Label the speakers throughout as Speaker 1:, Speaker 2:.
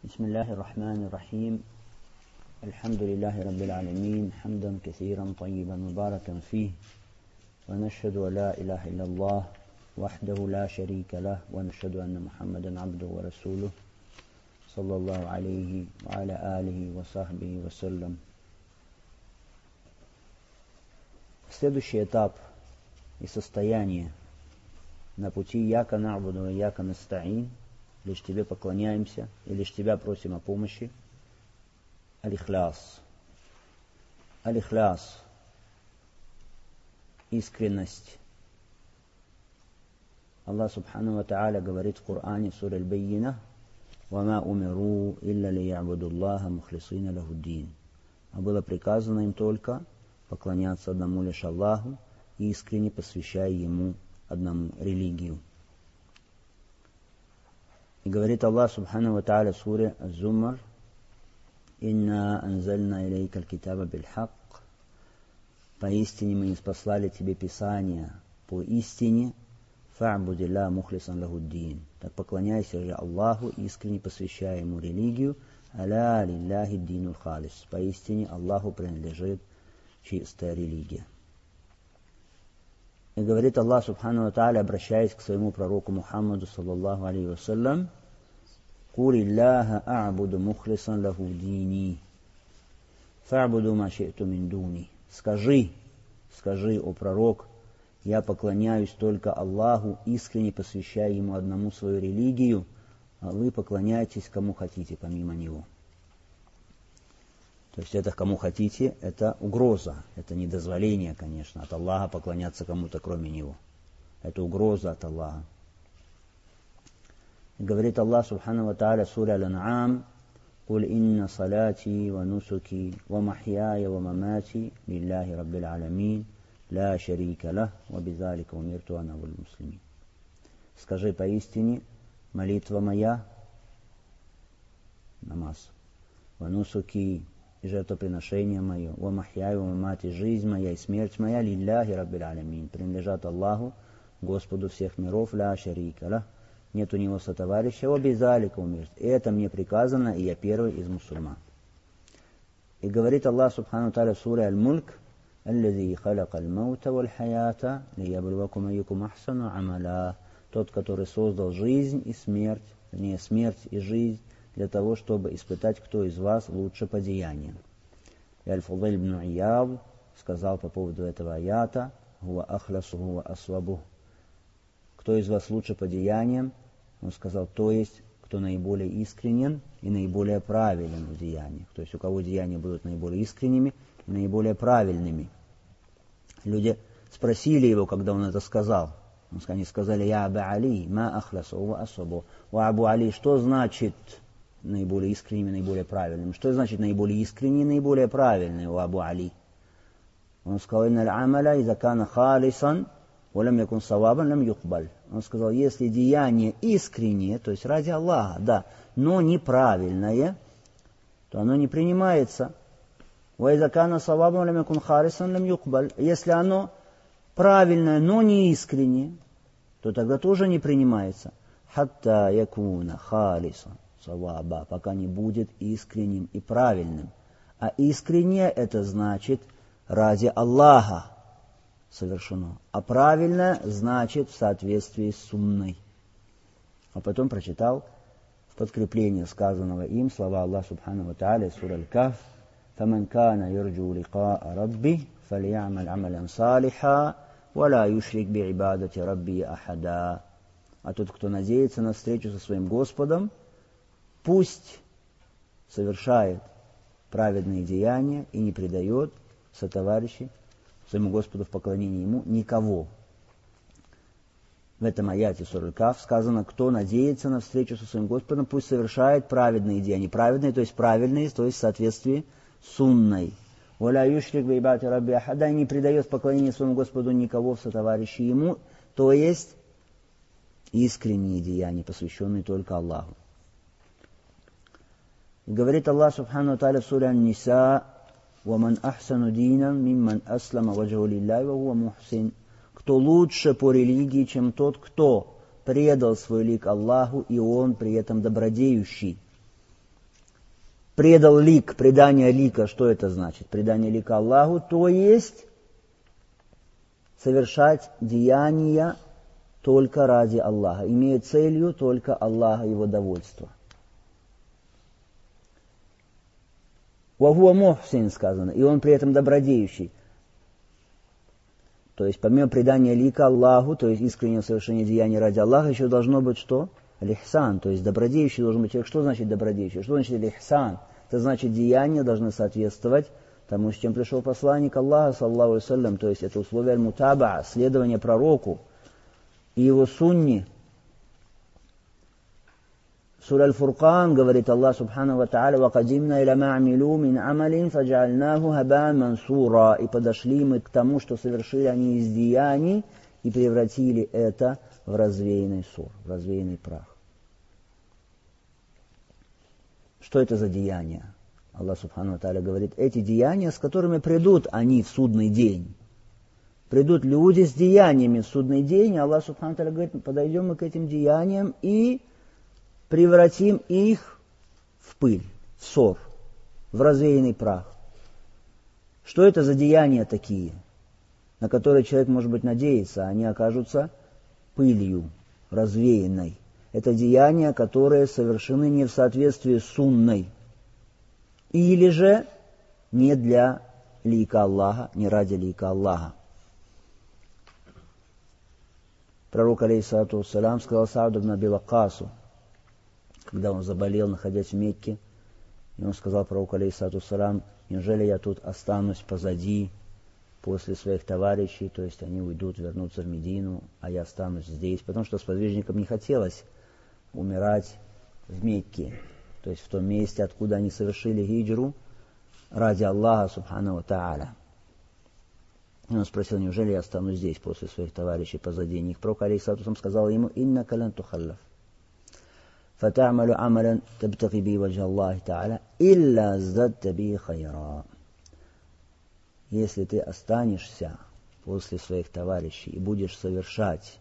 Speaker 1: بسم الله الرحمن الرحيم. الحمد لله رب العالمين حمدا كثيرا طيبا مباركا فيه، ونشهد أن لا إله إلا الله وحده لا شريك له، ونشهد أن محمدا عبده ورسوله صلى الله عليه وعلى آله وصحبه وسلم. Следующий этап и состояние на пути яка набуду и яка настаин, лишь тебе поклоняемся и лишь тебя просим о помощи. Аль-Ихляс. Аль-Ихляс. Искренность. Аллах Субхану ва Тааля говорит в Коране, сура Аль-Баййина: «Вама умиру илля лиябуду Аллаха мухлисина лахуддин». А было приказано им только поклоняться одному лишь Аллаху, искренне посвящая Ему одному религию. И говорит Аллах Субхану ва Тааля в суре Аз-Зумар: «Инна анзальна илейка аль-китаба биль-хак». Поистине мы ниспослали тебе Писание по истине. «Фа'будилля мухлисан лахуддин». Так поклоняйся же Аллаху, искренне посвящая Ему религию. «Аля лилляхи динул халис». Поистине Аллаху принадлежит чистая религия. И говорит Аллах Субхану ва Тааля, обращаясь к своему пророку Мухаммаду саллаллаху алейхи вассалям: «Кули Аллаха а'буду мухлисан лаху дини, фа'буду ма ши'ту мин дуни». Скажи, о пророк, я поклоняюсь только Аллаху, искренне посвящая Ему одному свою религию, а вы поклоняйтесь кому хотите помимо Него. То есть это кому хотите, это угроза, это не дозволение, конечно, от Аллаха поклоняться кому-то кроме Него. Это угроза от Аллаха. И говорит Аллах Субхану ва Тааля в суре Аль-Ан'ам: «Куль инна салати ва нусуки ва махьяя ва мамати лилляхи раббил аламин, ля шарика лах, ва бизалика умирту ана валь муслимин». Скажи поистине, молитва моя, намаз, ва нусуки, и жертвоприношение мое, ва махьяя ва мамати, жизнь моя и смерть моя, лилляхи раббил аламин, принадлежат Аллаху, Господу всех миров, ля шарика лах, нет у него сотоварища, ва бизалика умирту, и это мне приказано, и я первый из мусульман. И говорит Аллах Субхану ва Тааля в суре Аль-Мульк: «Аллази халяка аль-маута валь-хаята лияблувакум айюкум ахсану амаля». Тот, который создал жизнь и смерть, вернее, смерть и жизнь, для того, чтобы испытать, кто из вас лучше по деяниям. И Аль-Фудайль ибн Ияд сказал по поводу этого аята: «Хуа ахлясу, хуа асвабу». Кто из вас лучше по деяниям? Он сказал, то есть, кто наиболее искренен и наиболее правилен в деяниях. То есть, у кого деяния будут наиболее искренними и наиболее правильными. Люди спросили его, когда он это сказал. Они сказали: «Я Аба Али, ма ахлясу, ва асвабу». «О Абу Али, что значит наиболее искренними, наиболее правильными? Что значит наиболее искренние, наиболее правильные, у Абу Али?» Он сказал: «Инна аль-амаля иза кана халисан, валям якун савабан, лям юкбаль». Он сказал, если деяние искреннее, то есть ради Аллаха, да, но неправильное, то оно не принимается. Ва иза кана савабан, лям якун халисан, лям юкбаль. Если оно правильное, но не искреннее, то тогда тоже не принимается. Хатта якуна халисан саваба, пока не будет искренним и правильным. А искреннее это значит ради Аллаха совершено. А правильное значит в соответствии с сунной. А потом прочитал в подкрепление сказанного им слова Аллаха Субхану ва Тааля, сура Аль-Каф: «Фаман кана юрджу ликаа рабби, фали'амаль амалян салиха, ва ла юшрик би ибадати рабби ахада». А тот, кто надеется на встречу со своим Господом, пусть совершает праведные деяния и не предает сотоварищей своему Господу в поклонении Ему никого. В этом аяте сура Аль-Каф сказано, кто надеется на встречу со своим Господом, пусть совершает праведные деяния. Праведные, то есть правильные, то есть в соответствии с сунной. «Валя юшрик би ибадати рабби ахада», не предает поклонение своему Господу никого в сотоварищи Ему, то есть искренние деяния, посвященные только Аллаху. И говорит Аллах Субхану ва Тааля в суре Ан-Ниса: «Ваман ахсану динан мимман аслама ваджху лилляхи ва хуа мухсин». Кто лучше по религии, чем тот, кто предал свой лик Аллаху, и он при этом добродеющий. предал лик, предание лика, что это значит? Предание лика Аллаху, то есть совершать деяния только ради Аллаха, имея целью только Аллаха, Его довольство. «Вахуа мухсин» сказано, и он при этом добродеющий. То есть помимо предания лика Аллаху, то есть искреннего совершения деяния ради Аллаха, еще должно быть что? Аль-Ихсан, то есть добродеющий должен быть человек. Что значит добродеющий? Что значит Аль-Ихсан? Это значит, деяния должны соответствовать тому, с чем пришел посланник Аллаха, саллаллаху алейхи ва саллям, то есть это условие аль-мутаба, следование пророку и его сунне. Сура Аль-Фуркан говорит Аллах субхану ва тааля: «Вакадимна иля ма амилу мин амалин фаджаальнаху хабаан мансура». И подошли мы к тому, что совершили они из деяний, и превратили это в развеянный ссор, в развеянный прах. Что это за деяния? Аллах субхану ва тааля говорит: эти деяния, с которыми придут они в судный день. Придут люди с деяниями в судный день, и Аллах субхану ва тааля говорит: подойдем мы к этим деяниям и превратим их в пыль, в ссор, в развеянный прах. Что это за деяния такие, на которые человек, может быть, надеется, а они окажутся пылью, развеянной? Это деяния, которые совершены не в соответствии с сунной, или же не для лика Аллаха, не ради лика Аллаха. Пророк, алейхиссалату вассалям, сказал Сааду ибн Аби Ваккасу, когда он заболел, находясь в Мекке, и он сказал пророку, алейхиссалату вассалям: неужели я тут останусь позади после своих товарищей, то есть они уйдут, вернутся в Медину, а я останусь здесь, потому что сподвижникам не хотелось умирать в Мекке, то есть в том месте, откуда они совершили хиджру ради Аллаха субхану ва тааля. И он спросил: неужели я останусь здесь после своих товарищей позади них? Пророк, алейхиссалату вассалям, сказал ему: «Иннака лан тухаллаф. فَتَعْمَلُ عَمَلًا تَبْتَغِي بِهِ وَجْهَ اللَّهِ تَعَالَى إِلَّا ازْدَدْتَ بِهِ خَيْرًا». Если ты останешься после своих товарищей и будешь совершать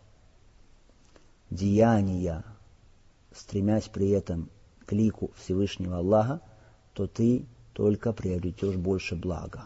Speaker 1: деяния, стремясь при этом к лику Всевышнего Аллаха, то ты только приобретешь больше блага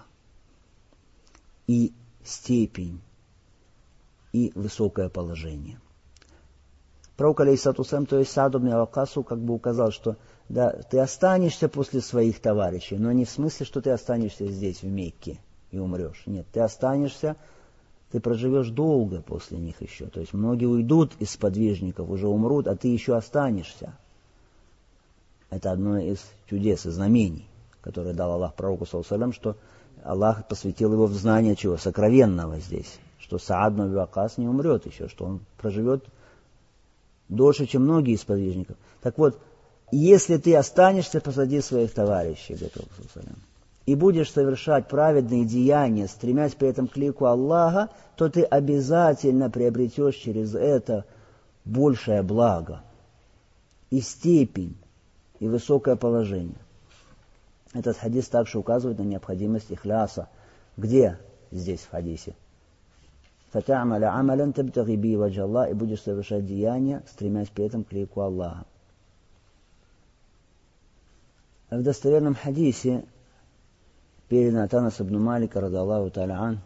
Speaker 1: и степень, и высокое положение. Пророк, алейхиссалату вассалям, то есть Сааду ибн Аби Ваккасу, как бы указал, что да, ты останешься после своих товарищей, но не в смысле, что ты останешься здесь, в Мекке, и умрешь. Нет, ты останешься, ты проживешь долго после них еще. То есть многие уйдут из сподвижников, уже умрут, а ты еще останешься. Это одно из чудес и знамений, которые дал Аллах пророку, саллаллаху алейхи ва саллям, что Аллах посвятил его в знание чего? Сокровенного здесь. Что Саад ибн Аби Ваккас не умрет еще, что он проживет дольше, чем многие из сподвижников. Так вот, если ты останешься позади своих товарищей, и будешь совершать праведные деяния, стремясь при этом к лику Аллаха, то ты обязательно приобретешь через это большее благо, и степень, и высокое положение. Этот хадис также указывает на необходимость ихляса. Где здесь в хадисе? فَتَعْمَلَ عَمَلًا تَبْتَغِي بِهِ وَجْهَ اللَّهِ, и будешь совершать деяния, стремясь при этом к лику Аллаха. В достоверном хадисе, передано от Анаса ибн Малика, радиаллаху та'аля ан,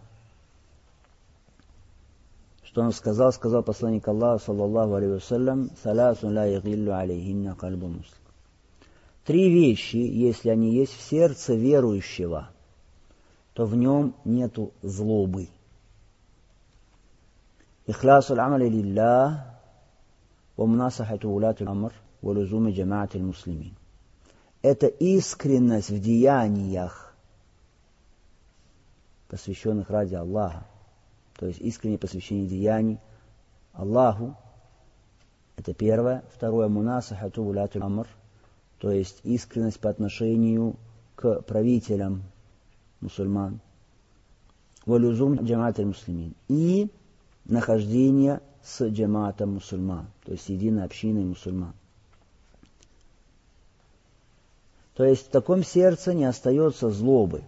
Speaker 1: что он сказал посланник Аллаха, саллаллаху алейхи ва саллям: «Саласун ла ягиллу алейхинна кальбу муслим». 3 вещи, если они есть в сердце верующего, то в нем нету злобы. إخلاص العمل لله ومناصحة ولاة الأمر ولزوم جماعة المسلمين. Это искренность в деяниях, посвященных ради Аллаха, то есть искреннее посвящение деяний Аллаху. Это первое. Второе, мунасахату вулятуль амр, то есть искренность по отношению к правителям мусульман. Валюзум джамаат аль-муслимин. И нахождение с джамаатом мусульман, то есть единой общиной мусульман. То есть в таком сердце не остается злобы.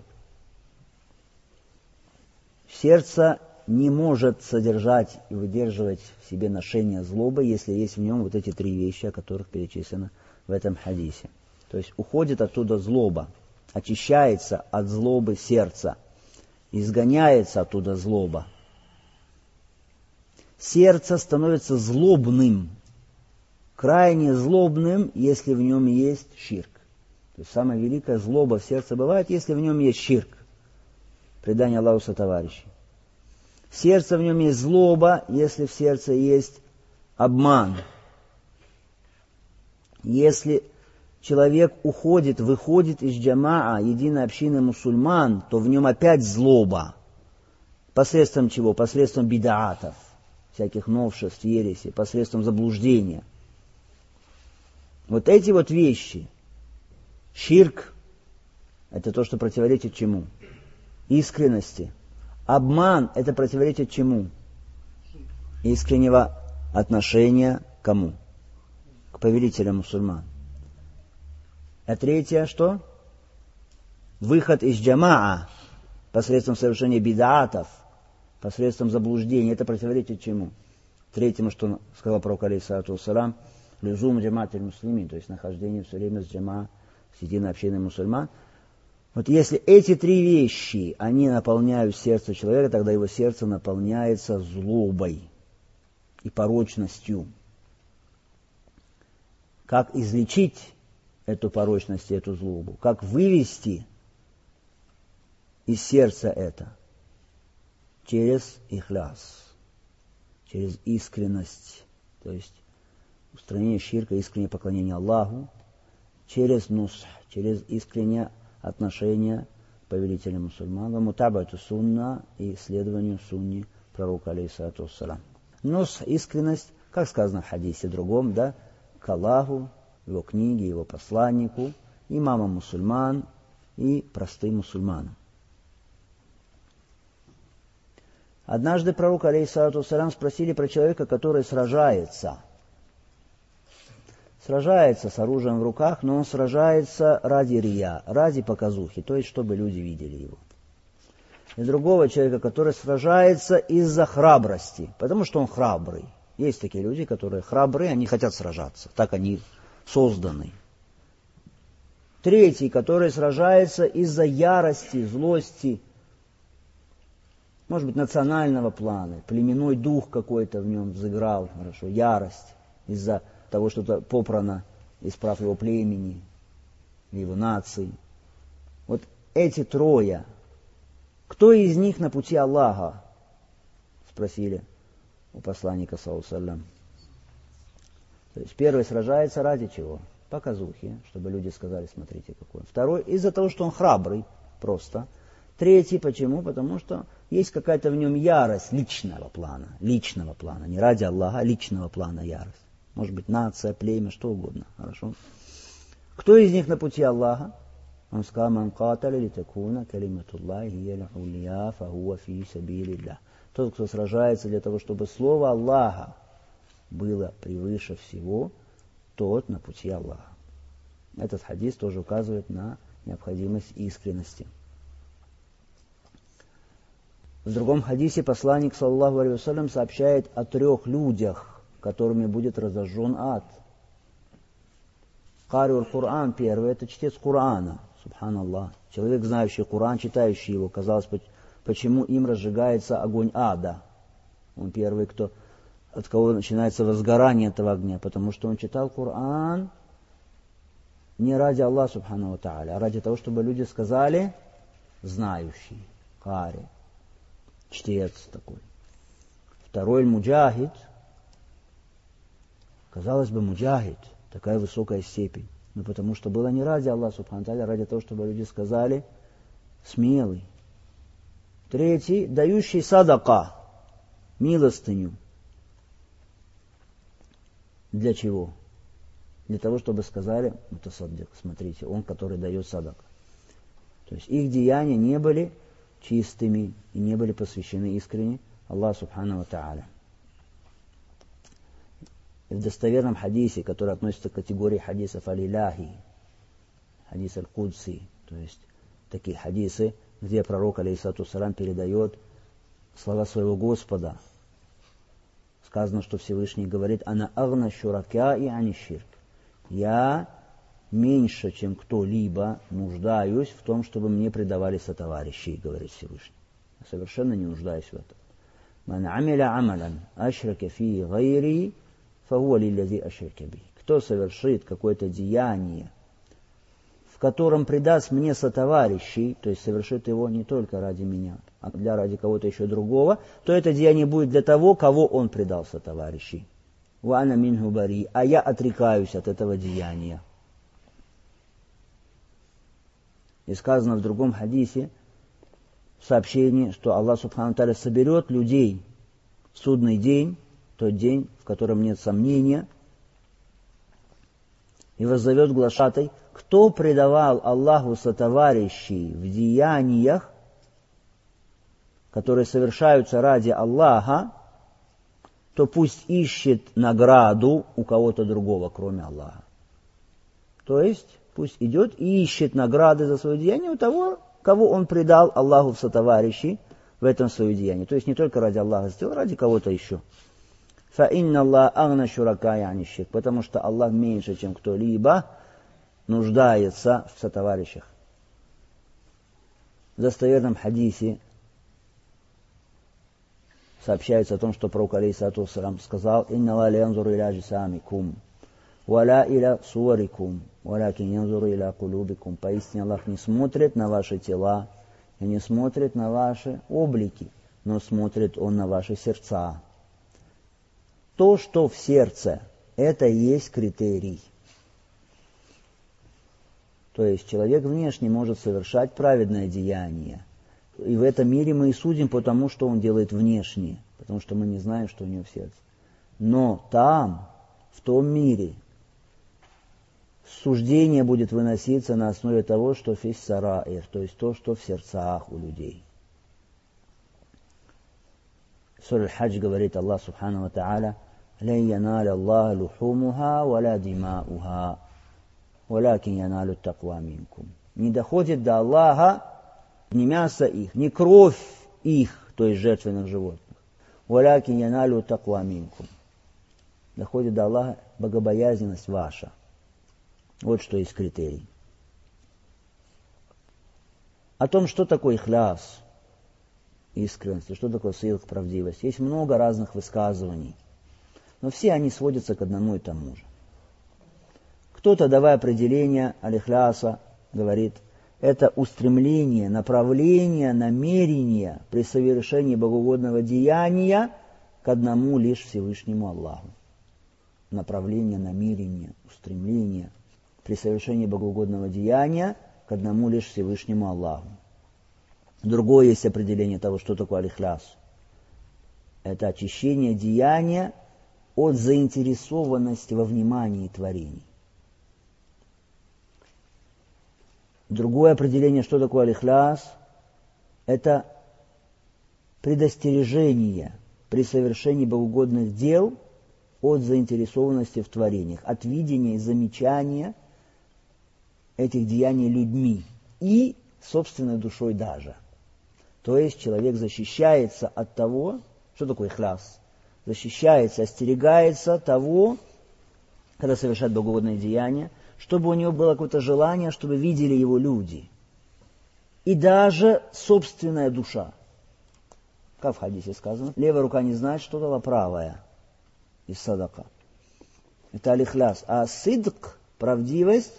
Speaker 1: Сердце не может содержать и выдерживать в себе ношение злобы, если есть в нем вот эти 3 вещи, о которых перечислено в этом хадисе. То есть уходит оттуда злоба, очищается от злобы сердца, изгоняется оттуда злоба. Сердце становится злобным, крайне злобным, если в нем есть ширк. То есть самая великая злоба в сердце бывает, если в нем есть ширк, предание Аллаху сотоварищей. В сердце в нем есть злоба, если в сердце есть обман. Если человек уходит, выходит из джамаа, единой общины мусульман, то в нем опять злоба. Посредством чего? Посредством бидаатов, всяких новшеств, ереси, посредством заблуждения. Вот эти вот вещи, ширк, это то, что противоречит чему? Искренности. Обман, это противоречит чему? Искреннего отношения к кому? К повелителям мусульман. А третье, что? Выход из джамаа посредством совершения бидаатов, посредством заблуждения. Это противоречит чему? Третьему, что сказал пророк алейхиссалату вассалам, люзум джамаат аль-муслимин, то есть нахождение все время с джамаа, с единой общиной мусульман. Вот если эти три вещи, они наполняют сердце человека, тогда его сердце наполняется злобой и порочностью. Как излечить эту порочность и эту злобу? Как вывести из сердца это? Через ихляс, через искренность, то есть устранение ширка, искреннее поклонение Аллаху, через нусх, через искреннее отношение к повелителям мусульман, мутабату сунна и исследованию сунни пророка алейхиссалату вассалам. Нусх, искренность, как сказано в хадисе другом, да, к Аллаху, его книге, его посланнику, имамам мусульман и простым мусульманам. Однажды пророк алейхиссалату вассалам спросили про человека, который сражается с оружием в руках, но он сражается ради рия, ради показухи, то есть чтобы люди видели его. И другого человека, который сражается из-за храбрости, потому что он храбрый. Есть такие люди, которые храбрые, они хотят сражаться, так они созданы. Третий, который сражается из-за ярости, злости, может быть, национального плана, племенной дух какой-то в нем взыграл, хорошо, ярость из-за того, что-то попрано из прав его племени, его нации. Вот эти трое, кто из них на пути Аллаха? Спросили у посланника, саллаллаху алейхи ва саллям. То есть первый сражается ради чего? Показухи, чтобы люди сказали, смотрите какой он. Второй из-за того, что он храбрый, просто. Третий почему? Потому что есть какая-то в нем ярость личного плана, не ради Аллаха, а личного плана ярость. Может быть, нация, племя, что угодно. Хорошо. Кто из них на пути Аллаха? Он сказал, «Ман каталя литакуна калиматуллахи хия аль-улия фахуа фи сабилиллях». Тот, кто сражается для того, чтобы слово Аллаха было превыше всего, тот на пути Аллаха. Этот хадис тоже указывает на необходимость искренности. В другом хадисе посланник, саллаллаху алейхи ва саллям, сообщает о 3 людях, которыми будет разожжен ад. Кариур Коран первый, это чтец Корана, субханаллах. Человек, знающий Коран, читающий его, казалось, почему им разжигается огонь ада. Он первый, от кого начинается возгорание этого огня, потому что он читал Коран не ради Аллаха, субхану ва тааля, а ради того, чтобы люди сказали, знающий, кари, чтец такой. Второй муджахид. Казалось бы, муджахид, такая высокая степень. Но потому что было не ради Аллаха, субхану тааля, а ради того, чтобы люди сказали, смелый. Третий, дающий садака, милостыню. Для чего? Для того, чтобы сказали, мутасаддик, смотрите, он, который дает садака. То есть их деяния не были чистыми и не были посвящены искренне Аллаху субхану ва тааля. В достоверном хадисе, который относится к категории хадисов аль-Иляхи, хадис аль-Кудси, то есть такие хадисы, где пророк, алейхиссалату вассалям, передает слова своего Господа. Сказано, что Всевышний говорит, «Ана агна шуракаи ани ширк». Я меньше, чем кто-либо, нуждаюсь в том, чтобы мне предавали сотоварищей, говорит Всевышний. Я совершенно не нуждаюсь в этом. «Ман амиля амалян ашрака фии гайри, фахуа лиллязи ашрака би». Кто совершит какое-то деяние, в котором предаст мне сотоварищей, то есть совершит его не только ради меня, а ради кого-то еще другого, то это деяние будет для того, кого он предал сотоварищей. «Ва ана минху бари», а я отрекаюсь от этого деяния. И сказано в другом хадисе, в сообщении, что Аллах Субхану ва Тааля соберет людей в судный день, тот день, в котором нет сомнения, и воззовет глашатай: кто предавал Аллаху сотоварищей в деяниях, которые совершаются ради Аллаха, то пусть ищет награду у кого-то другого, кроме Аллаха. То есть пусть идет и ищет награды за свое деяние у того, кого он предал Аллаху в сотоварищи в этом свое деяние. То есть не только ради Аллаха сделал, ради кого-то еще. فَإِنَّ اللَّهَ أَغْنَى شُرَكَاءَ عَنِ الشِّرْكِ, потому что Аллах меньше, чем кто-либо, нуждается в сотоварищах. В достоверном хадисе сообщается о том, что пророк алейхиссалату вассалям сказал: «Инна ла янзуру иля аджсамикум, валя иля суарикум, валякин янзуру иля кулубикум». Поистине Аллах не смотрит на ваши тела и не смотрит на ваши облики, но смотрит Он на ваши сердца. То, что в сердце, это и есть критерий. То есть человек внешне может совершать праведное деяние. И в этом мире мы и судим по тому, что он делает внешне, потому что мы не знаем, что у него в сердце. Но там, в том мире, суждение будет выноситься на основе того, что фис сараир, то есть то, что в сердцах у людей. Сура Аль-Хадж говорит Аллах Субхану ва Тааля: «Лен яналя Аллаха лухумуха валя димауха, валякин яналю таква минкум». Не доходит до Аллаха ни мясо их, ни кровь их, то есть жертвенных животных. «Валякин яналю таква минкум». Доходит до Аллаха богобоязненность ваша. Вот что есть критерий. О том, что такое ихляс, искренность, что такое сидк, правдивость, есть много разных высказываний. Но все они сводятся к одному и тому же. Кто-то, давая определение аль-ихляса, говорит: это устремление, направление, намерение при совершении богоугодного деяния к одному лишь Всевышнему Аллаху. Направление, намерение, устремление при совершении богоугодного деяния к одному лишь Всевышнему Аллаху. Другое есть определение того, что такое аль-ихляс. Это очищение деяния от заинтересованности во внимании творений. Другое определение, что такое аль-ихляс, это предостережение при совершении богоугодных дел от заинтересованности в творениях, от видения и замечания этих деяний людьми и собственной душой даже. То есть человек защищается от того, что такое ихляс, защищается, остерегается того, когда совершает богоугодное деяние, чтобы у него было какое-то желание, чтобы видели его люди. И даже собственная душа. Как в хадисе сказано, левая рука не знает, что дала правая из садака. Это аль-ихляс. А сидк, правдивость,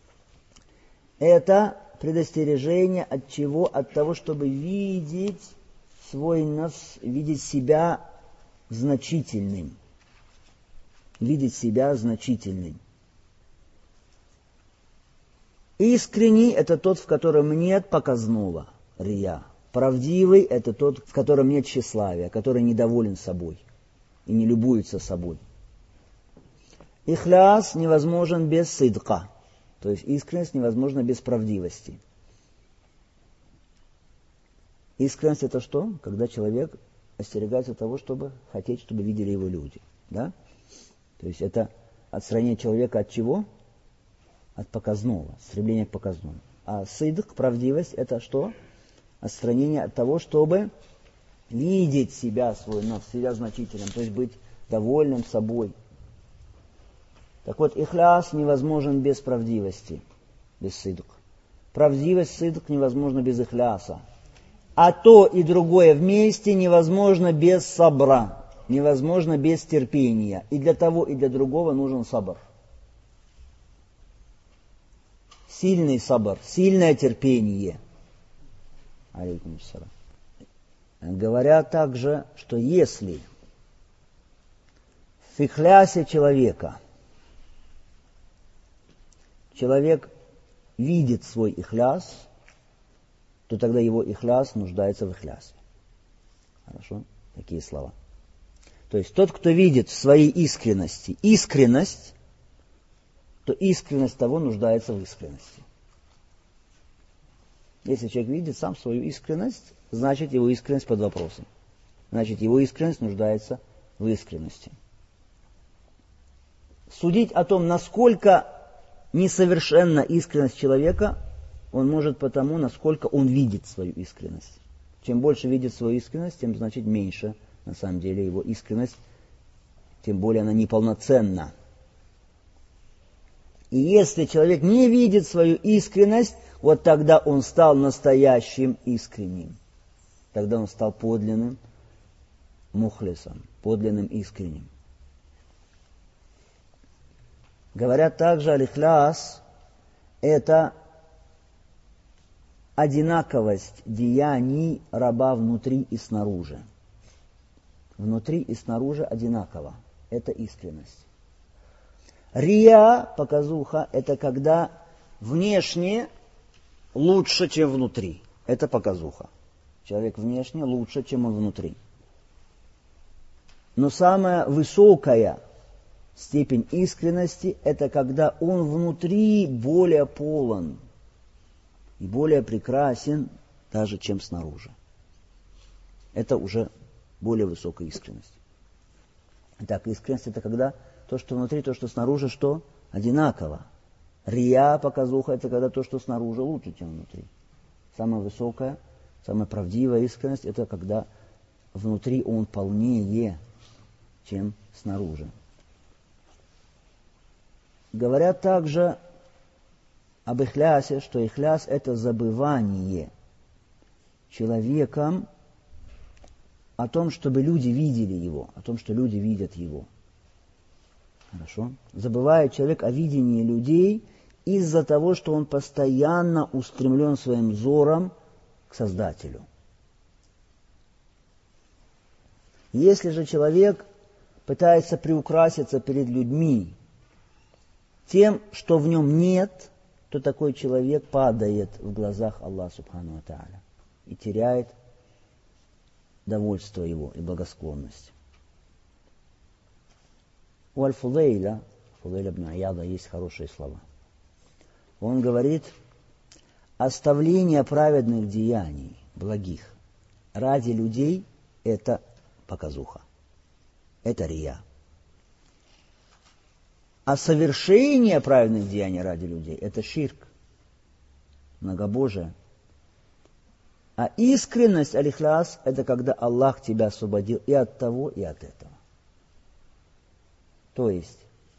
Speaker 1: это предостережение от чего? От того, чтобы видеть свой нафс, видеть себя значительным. Видеть себя значительным. Искренний – это тот, в котором нет показного, рия. Правдивый – это тот, в котором нет тщеславия, который недоволен собой и не любуется собой. Ихляс невозможен без сидка, то есть искренность невозможна без правдивости. Искренность – это что? Когда человек остерегается того, чтобы хотеть, чтобы видели его люди. Да? То есть это отстранение человека от чего? От показного, стремление к показному. А сидк, правдивость, это что? Отстранение от того, чтобы видеть себя, свой нафс, себя значительным, то есть быть довольным собой. Так вот, ихляс невозможен без правдивости, без сидк. Правдивость, сидк невозможно без ихляса. А то и другое вместе невозможно без сабра, невозможно без терпения. И для того, и для другого нужен сабр. Сильный сабр, сильное терпение. Алейкум ассалям. Говорят также, что если в ихлясе человека человек видит свой ихляс, то тогда его ихляс нуждается в ихлясе. Хорошо? Такие слова. То есть тот, кто видит в своей искренности искренность, то искренность того нуждается в искренности. Если человек видит сам свою искренность, значит его искренность под вопросом. Значит его искренность нуждается в искренности. Судить о том, насколько несовершенна искренность человека, он может потому, насколько он видит свою искренность. Чем больше видит свою искренность, тем значит меньше на самом деле его искренность, тем более она неполноценна. И если человек не видит свою искренность, вот тогда он стал настоящим искренним. Тогда он стал подлинным мухлисом, подлинным искренним. Говорят также, аль-ихляс – это одинаковость деяний раба внутри и снаружи. Внутри и снаружи одинаково. Это искренность. Рия, показуха, это когда внешне лучше, чем внутри. Это показуха. Человек внешне лучше, чем он внутри. Но самая высокая степень искренности – это когда он внутри более полон и более прекрасен даже, чем снаружи. Это уже более высокая искренность. Итак, искренность – это когда то, что внутри, то, что снаружи, что? Одинаково. Рия, показуха – это когда то, что снаружи, лучше, чем внутри. Самая высокая, самая правдивая искренность – это когда внутри он полнее, чем снаружи. Говорят также об ихлясе, что ихляс – это забывание человеком о том, чтобы люди видели его, о том, что люди видят его. Хорошо? Забывает человек о видении людей из-за того, что он постоянно устремлен своим взором к Создателю. Если же человек пытается приукраситься перед людьми тем, что в нем нет, то такой человек падает в глазах Аллаха Субхану ва Тааля и теряет довольство его и благосклонность. У Аль-Фудейля, Фудейля ибн Аяда, есть хорошие слова. Он говорит, оставление праведных деяний, благих, ради людей – это показуха, это рия. А совершение праведных деяний ради людей – это ширк, многобожие. А искренность, аль-ихляс, это когда Аллах тебя освободил и от того, и от этого. То есть,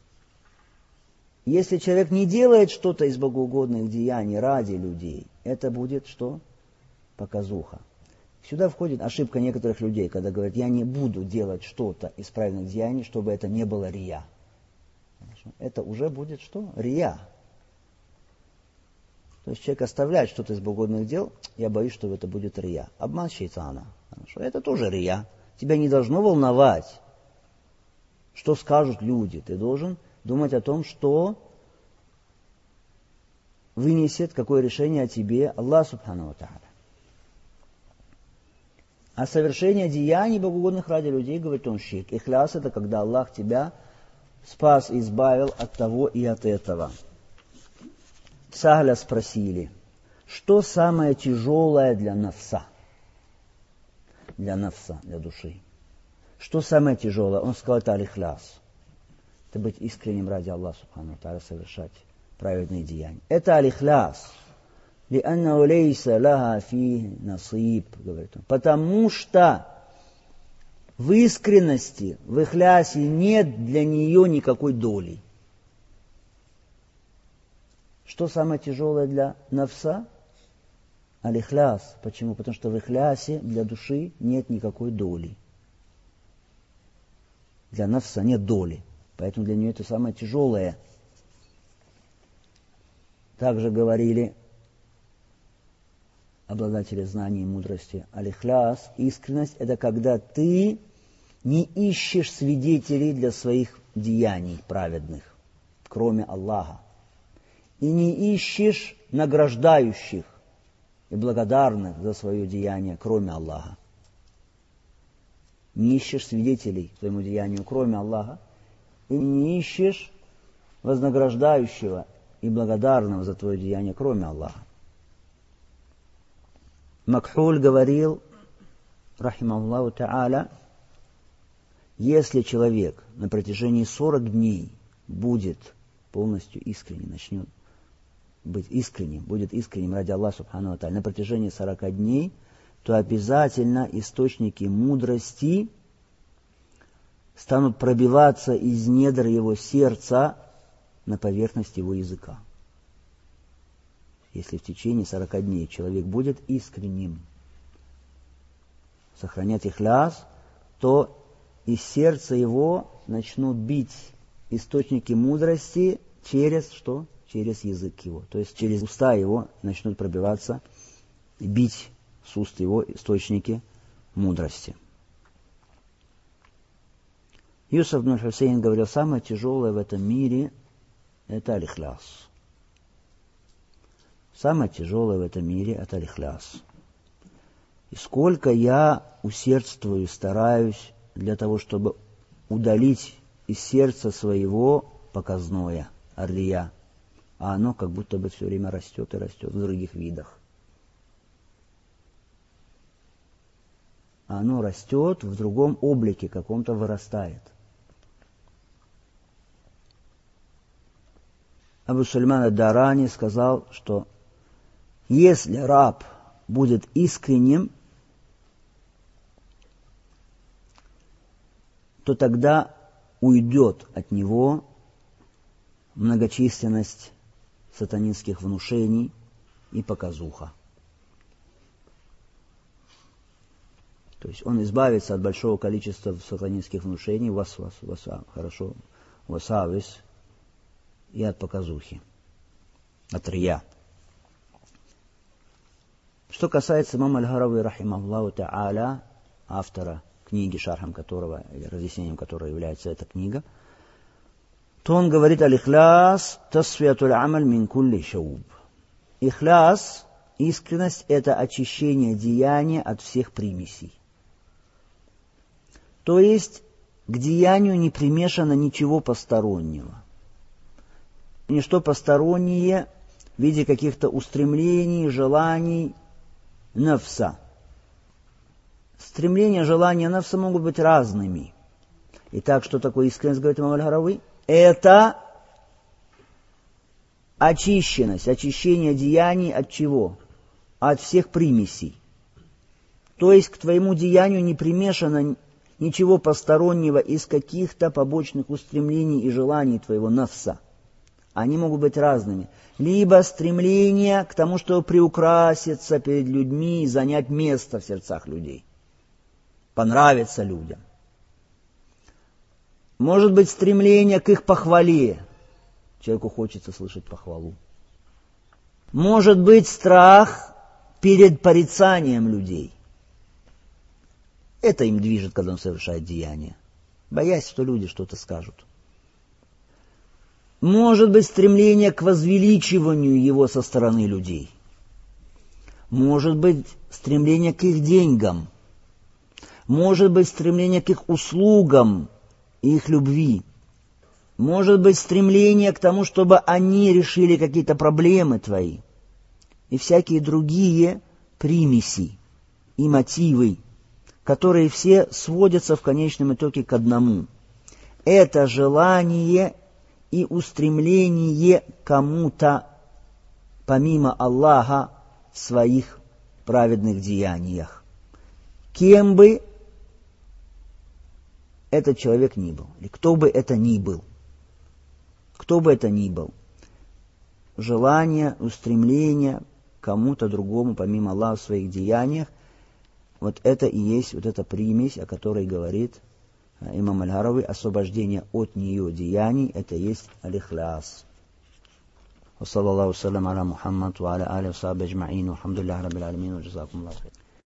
Speaker 1: если человек не делает что-то из богоугодных деяний ради людей, это будет что? Показуха. Сюда входит ошибка некоторых людей, когда говорят, я не буду делать что-то из праведных деяний, чтобы это не было рия. Это уже будет что? Рия. То есть человек оставляет что-то из богоугодных дел, я боюсь, что это будет рия. Обман шейтана. Хорошо. Это тоже рия. Тебя не должно волновать, что скажут люди. Ты должен думать о том, что вынесет, какое решение о тебе Аллах Субхану ва Тааля. А совершение деяний богоугодных ради людей, говорит он, ширк. Ихляс – это когда Аллах тебя спас и избавил от того и от этого. Сахля спросили, что самое тяжелое для нафса? Для нафса, для души. Что самое тяжелое? Он сказал, это аль-ихляс. Это быть искренним ради Аллаха Субхану ва Тааля, совершать праведные деяния. Это аль-ихляс. لِأَنَّهُ لَيْسَ لَهَا فِيهِ نَصِيبٌ, говорит он. Потому что в искренности, в ихлясе нет для нее никакой доли. Что самое тяжелое для нафса? Аль-ихляс. Почему? Потому что в ихлясе для души нет никакой доли. Для нафса нет доли. Поэтому для нее это самое тяжелое. Также говорили обладатели знаний и мудрости. Аль-ихляс, искренность, это когда ты не ищешь свидетелей для своих деяний праведных, кроме Аллаха. И не ищешь награждающих и благодарных за свое деяние, кроме Аллаха. Не ищешь свидетелей своему деянию, кроме Аллаха. И не ищешь вознаграждающего и благодарного за твое деяние, кроме Аллаха. Макхуль говорил, рахимахуллаху та'аля, если человек на протяжении 40 дней будет полностью искренним, начнет быть искренним, будет искренним ради Аллаха субхану ва тааля на протяжении 40 дней, то обязательно источники мудрости станут пробиваться из недр его сердца на поверхность его языка. Если в течение 40 дней человек будет искренним, сохранять ихляс, то из сердца его начнут бить источники мудрости через что? Через язык его. То есть через уста его начнут пробиваться и бить с уст его источники мудрости. Юсуф ибн Хусейн говорил, самое тяжелое в этом мире – это аль-ихляс. Самое тяжелое в этом мире – это аль-ихляс. И сколько я усердствую, стараюсь для того, чтобы удалить из сердца своего показное, ар-рия, а оно как будто бы все время растет и растет в других видах. Оно растет в другом облике, каком-то вырастает. Абу Сульман ад-Дарани сказал, что если раб будет искренним, то тогда уйдет от него многочисленность сатанинских внушений и показуха. То есть он избавится от большого количества сатанинских внушений, хорошо, васавис, и от показухи, от рия. Что касается имама Аль-Гарави, рахимахуллаху та'аля, автора книги, шархом которого, или разъяснением которого является эта книга, то он говорит: аль-ихляс тасфиятуль амаль мин кулли шауб. Ихляс, искренность, это очищение деяния от всех примесей. То есть к деянию не примешано ничего постороннего. Ничто постороннее в виде каких-то устремлений, желаний нафса. Стремления, желания нафса могут быть разными. Итак, что такое искренность, говорит имам Аль-Гарави? Это очищенность, очищение деяний от чего? От всех примесей. То есть к твоему деянию не примешано ничего постороннего из каких-то побочных устремлений и желаний твоего нафса. Они могут быть разными. Либо стремление к тому, чтобы приукраситься перед людьми и занять место в сердцах людей. Понравиться людям. Может быть стремление к их похвале. Человеку хочется слышать похвалу. Может быть страх перед порицанием людей. Это им движет, когда он совершает деяние. Боясь, что люди что-то скажут. Может быть стремление к возвеличиванию его со стороны людей. Может быть стремление к их деньгам. Может быть стремление к их услугам и их любви. Может быть стремление к тому, чтобы они решили какие-то проблемы твои. И всякие другие примеси и мотивы, которые все сводятся в конечном итоге к одному. Это желание и устремление кому-то, помимо Аллаха, в своих праведных деяниях. Кем бы этот человек ни был, или кто бы это ни был. Кто бы это ни был. желание, устремление к кому-то другому, помимо Аллаха, в своих деяниях, вот это и есть вот эта примесь, о которой говорит имам Аль-Харави, освобождение от нее деяний, это есть аль-ихляс. وصلى الله وسلم على محمد وعلى آله وصحبه أجمعين والحمد لله رب العالمين وجزاكم الله خير.